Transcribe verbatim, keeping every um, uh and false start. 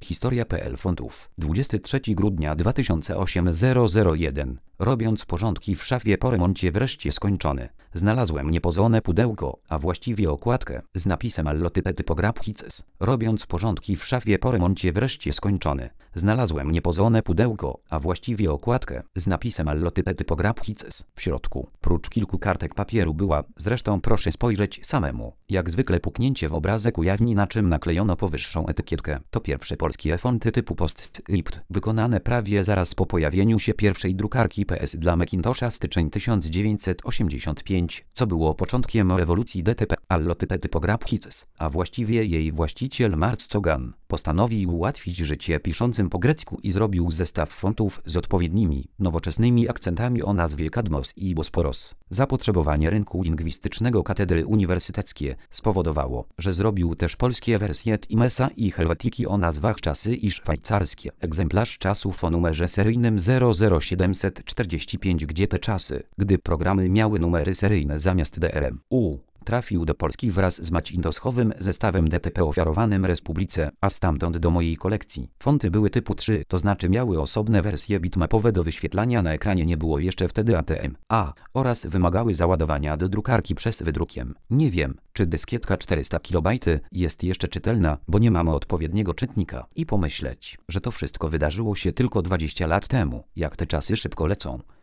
Historia kropka p l fontów. dwudziestego trzeciego grudnia dwa tysiące ósmego zero zero jeden. Robiąc porządki w szafie po remoncie wreszcie skończony. Znalazłem niepozorne pudełko, a właściwie okładkę, z napisem Allotype Typographices. Robiąc porządki w szafie po remoncie wreszcie skończony. Znalazłem niepozorne pudełko, a właściwie okładkę, z napisem Allotype Typographices. W środku, prócz kilku kartek papieru była, zresztą proszę spojrzeć samemu, jak zwykle puknięcie w obrazek ujawni, na czym naklejono powyższą etykietkę. To pierwsze polskie fonty typu PostScript, wykonane prawie zaraz po pojawieniu się pierwszej drukarki P S dla Macintosha, styczeń tysiąc dziewięćset osiemdziesiąty piąty, co było początkiem rewolucji D T P, Allotype Typographices, a właściwie jej właściciel Marc Cogan postanowił ułatwić życie piszącym po grecku i zrobił zestaw fontów z odpowiednimi, nowoczesnymi akcentami o nazwie Kadmos i Bosporos. Zapotrzebowanie rynku lingwistycznego Katedry Uniwersyteckie spowodowało, że zrobił też polskie wersje Timesa i Helvetiki o nazwach Czasy i Szwajcarskie. Egzemplarz czasów o numerze seryjnym zero zero siedemset czterdzieści pięć, gdzie te czasy, gdy programy miały numery seryjne zamiast D R M U, trafił do Polski wraz z macintoshowym zestawem D T P ofiarowanym Republice, a stamtąd do mojej kolekcji. Fonty były typu trzy, to znaczy miały osobne wersje bitmapowe do wyświetlania na ekranie, nie było jeszcze wtedy A T M A, oraz wymagały załadowania do drukarki przez wydrukiem. Nie wiem, czy dyskietka czterysta kilobajtów jest jeszcze czytelna, bo nie mamy odpowiedniego czytnika. I pomyśleć, że to wszystko wydarzyło się tylko dwadzieścia lat temu, jak te czasy szybko lecą.